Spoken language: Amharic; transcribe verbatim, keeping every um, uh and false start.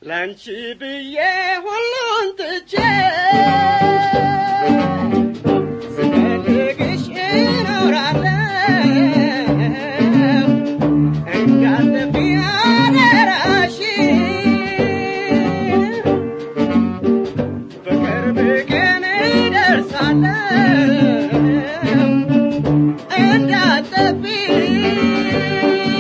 ላንቺ ብዬ ሁሉን ትቼ ስፈልግሽ እኖራለሁ እንዳትጠፊ አደራሽን በቅርብ ቀን እደርሳለሁ እንዳትጠፊ